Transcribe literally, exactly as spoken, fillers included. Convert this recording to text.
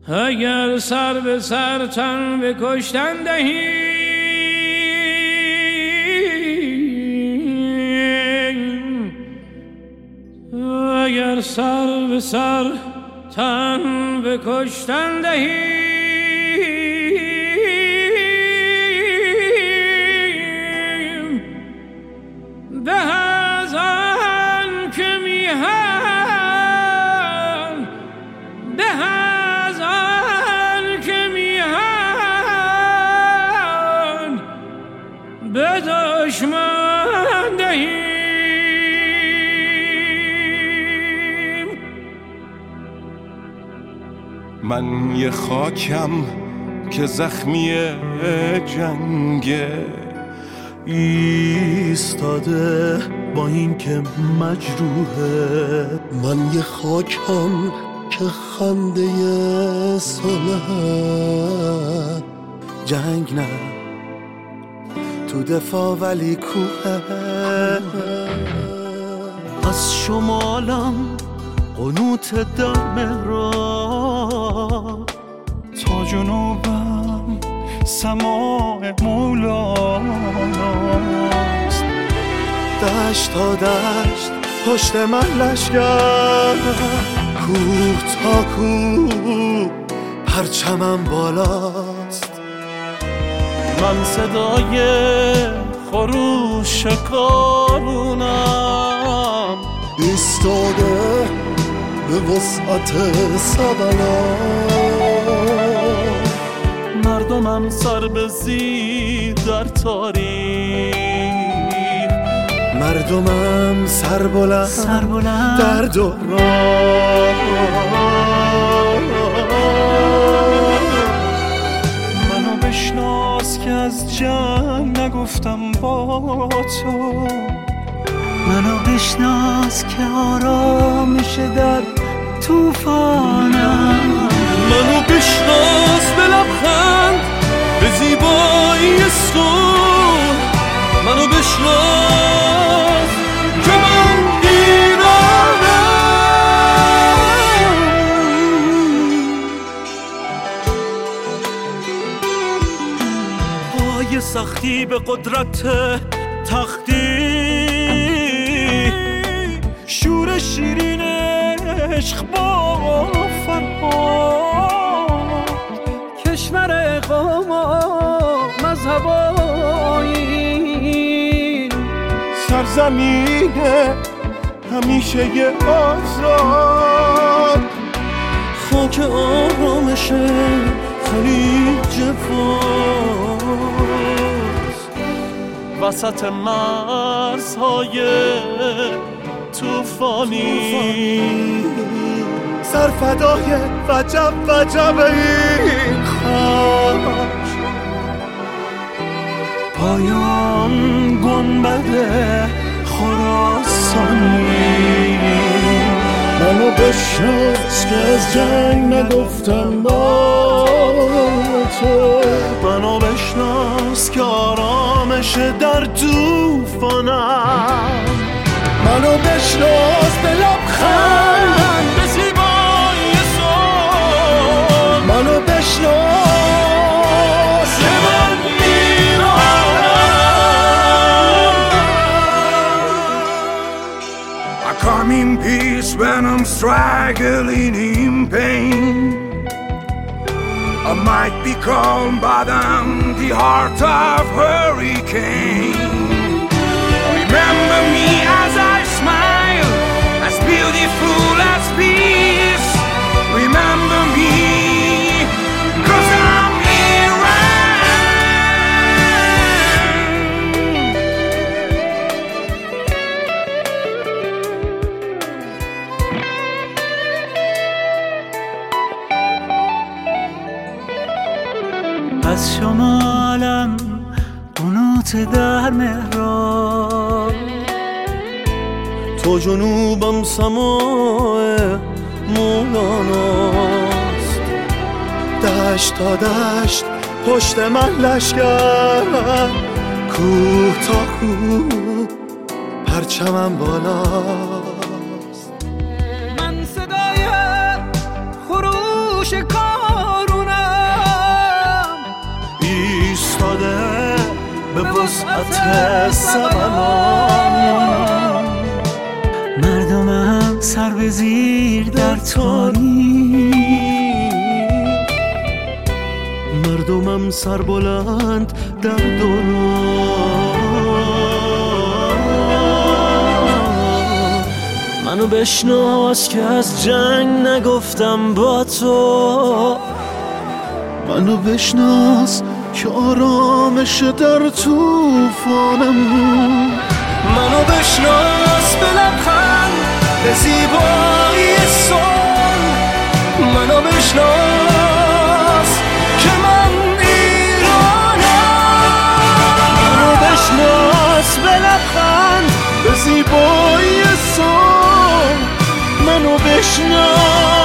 اگر سر به سر تن به کشتن دهیم، اگر سر به سر تن به کشتن دهیم، به از آن که میهن، به از آن که میهن به دشمن دهیم. من یه خاکم که زخمی جنگه، ایستاده با این که مجروحه. من یه خاکم که خنده صلح، جنگ نه تو دفاع ولی کوه. از شمالم قنوت در مهراب، تا جنوبم سماع مولاست. دشت تا دشت پشت من لشگر، کوه تا کوه پرچمم بالاست. من صدای خروش کارونم، ایستاده به وسعت سبلا. مردمم سر به زیر در تاریخ، مردمم سر بلند, سر بلند در دوران. منو بشناس که از جنگ نگفتم با تو، منو بشناس که آرامش در توفانم. منو بشناس به لبخند به زیبایی صبح، منو بشناس که من ایرانم. پای سختی به قدرت تختی، شور شیرین عشق با فرهاد. کشور قوم و مذهب و آیین، سرزمین همیشه یه آزاد. خاک آرامش خلیج فارس، وسط مرزهای توفانی. سرفدای وجب وجب این خاک، پایان گنبد خراسانی. منو بشناس که از جنگ نگفتم با تو، منو بشناس که آرامش در توفانم. منو بشناس به لبخند به زیبایی صبح، منو بشناس که من ایرانم. I come in peace when I'm struggling in pain. I might be calm but I'm the heart of hurricane. Remember me as I smile, as beautiful as peace. Remember me, 'cause I'm از شمالم قنوت در مهراب، تو جنوبم سماع مولاناست. دشت تا دشت پشت من لشگر، کوه تا کوه پرچمم بالاست. من صدای خروش کار وسعت سمنان. مردمم سر به زیر در تاری، مردمم سر بلند در دوران. منو بشناس که از جنگ نگفتم با تو، منو بشناس که آرامش در طوفانم. منو بشناس به لبخند، به زیبایی صلح. منو بشناس که من ایرانم. منو بشناس به لبخند، به زیبایی صلح. منو بشناس